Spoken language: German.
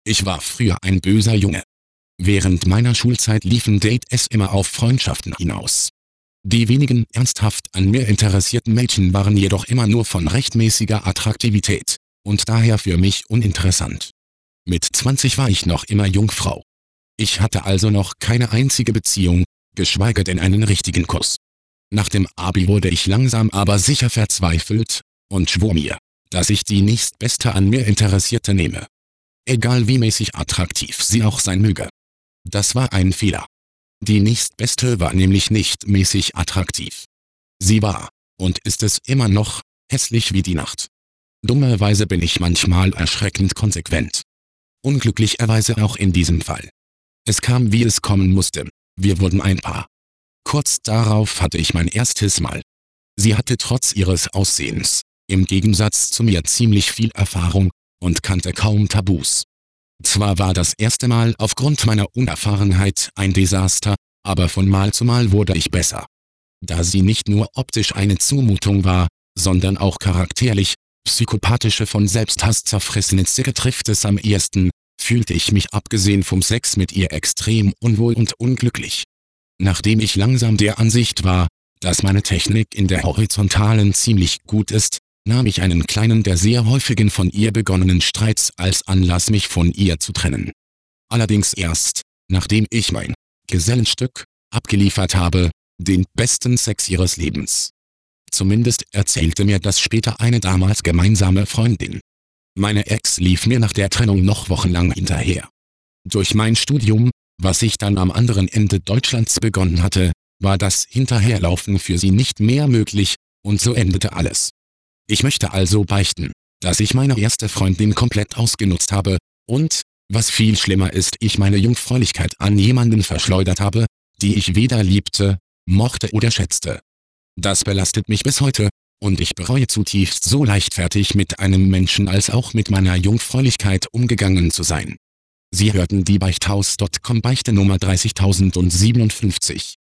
Ich war früher ein böser Junge. Während meiner Schulzeit liefen Dates immer auf Freundschaften hinaus. Die wenigen ernsthaft an mir interessierten Mädchen waren jedoch immer nur von rechtmäßiger Attraktivität und daher für mich uninteressant. Mit 20 war ich noch immer Jungfrau. Ich hatte also noch keine einzige Beziehung, geschweige denn einen richtigen Kuss. Nach dem Abi wurde ich langsam aber sicher verzweifelt und schwor mir, dass ich die nächstbeste an mir Interessierte nehme. Egal wie mäßig attraktiv sie auch sein möge. Das war ein Fehler. Die nächstbeste war nämlich nicht mäßig attraktiv. Sie war, und ist es immer noch, hässlich wie die Nacht. Dummerweise bin ich manchmal erschreckend konsequent. Unglücklicherweise auch in diesem Fall. Es kam wie es kommen musste, wir wurden ein Paar. Kurz darauf hatte ich mein erstes Mal. Sie hatte trotz ihres Aussehens, im Gegensatz zu mir ziemlich viel Erfahrung, und kannte kaum Tabus. Zwar war das erste Mal aufgrund meiner Unerfahrenheit ein Desaster, aber von Mal zu Mal wurde ich besser. Da sie nicht nur optisch eine Zumutung war, sondern auch charakterlich, psychopathische von Selbsthass zerfressene Zicke trifft es am ehesten, fühlte ich mich abgesehen vom Sex mit ihr extrem unwohl und unglücklich. Nachdem ich langsam der Ansicht war, dass meine Technik in der Horizontalen ziemlich gut ist, nahm ich einen kleinen der sehr häufigen von ihr begonnenen Streits als Anlass, mich von ihr zu trennen. Allerdings erst, nachdem ich mein Gesellenstück abgeliefert habe, den besten Sex ihres Lebens. Zumindest erzählte mir das später eine damals gemeinsame Freundin. Meine Ex lief mir nach der Trennung noch wochenlang hinterher. Durch mein Studium, was ich dann am anderen Ende Deutschlands begonnen hatte, war das Hinterherlaufen für sie nicht mehr möglich, und so endete alles. Ich möchte also beichten, dass ich meine erste Freundin komplett ausgenutzt habe und, was viel schlimmer ist, ich meine Jungfräulichkeit an jemanden verschleudert habe, die ich weder liebte, mochte oder schätzte. Das belastet mich bis heute, und ich bereue zutiefst, so leichtfertig mit einem Menschen als auch mit meiner Jungfräulichkeit umgegangen zu sein. Sie hörten die Beichthaus.com Beichte Nummer 30057.